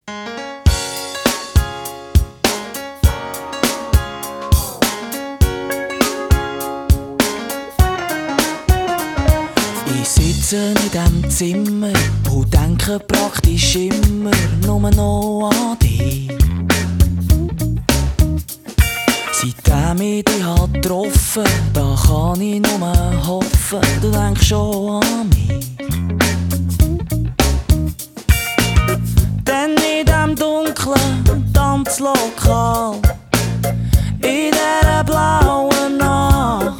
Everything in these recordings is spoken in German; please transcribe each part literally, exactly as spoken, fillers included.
Ich sitze in diesem Zimmer und denke praktisch immer nur noch an dich. Seitdem ich dich hab getroffen, da kann ich nur hoffen, du denkst schon an mich. Denn in diesem dunklen Tanzlokal, in dieser blauen Nacht,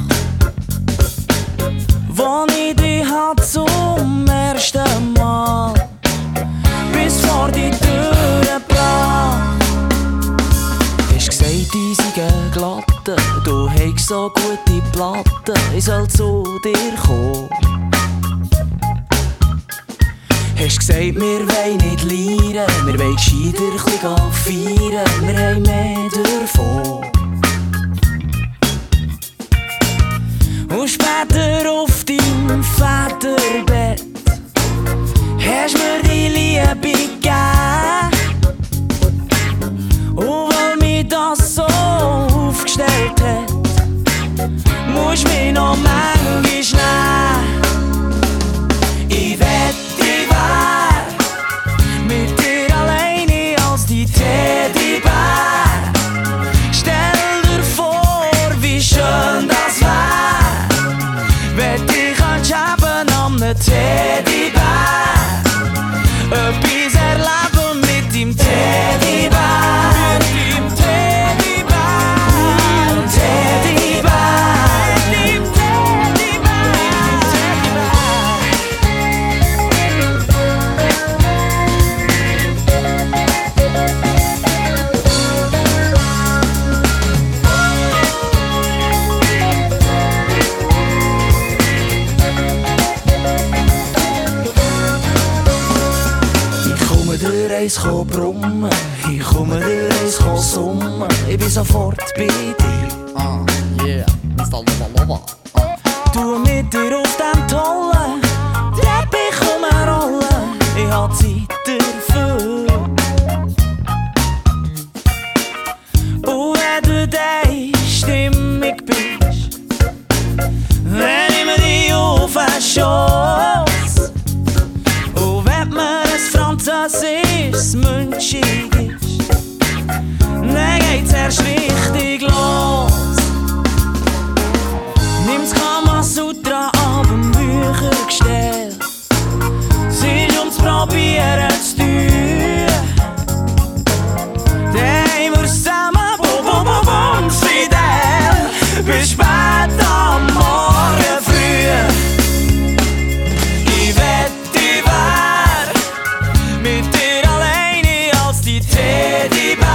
wo ich dich halt zum ersten Mal bis vor die Tür gebracht. Hast gesagt, ich sei glatte, du hast so gute Platten, ich soll zu dir kommen. Hast gesagt, wir wollen nicht lieren, wir wollen gescheiter ein bisschen feiern, wir haben mehr davon. Und später auf deinem Väterbett hast mir die Liebe gegeben. Und weil mich das so aufgestellt hat, musst mich noch manchmal nehmen. Ich wett, ich wär mit dir alleine als die Teddybär. Stell dir vor, wie schön das wär, wenn dich könntest haben am ne Teddybär. Etwas erleben mit dem Teddybär. Mit dem Teddybär. Mit dem Teddybär. Mit dem Ich komme brummen, ich komme dir eins summen, ich bin sofort bei dir. Ah, yeah, Mister Lova Lova. Ah. Du mit dir auf dem tollen Teppich rumrollen, ich hab Zeit dafür. Und wenn du deine Stimmung bist, wenn ich mir die auf den Schoss, und wenn mir ein Französisches Münchig ist, dann geht's erst richtig los. Nimm's Kamasutra ab dem Büchergestell, es ist ums Probieren zu tun. Dann haben wir's zusammen, bum bum bum bum, fidel, bis spät am Morgen früh. Ich wett, ich wär mit dir alleine als die Teddybär.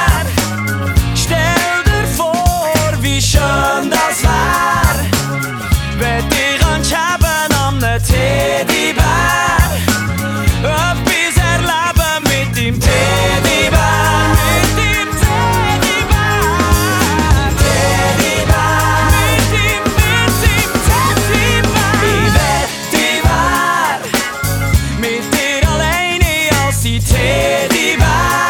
Stell dir vor, wie schön das wär, wenn dich könntest haben am ne Teddybär. Etwas erleben mit dem Teddybär. Mit dem Teddybär. Teddybär. Mit dem, mit dem Teddybär. Ich wett, ich wär mit dir alleine als die Teddybär.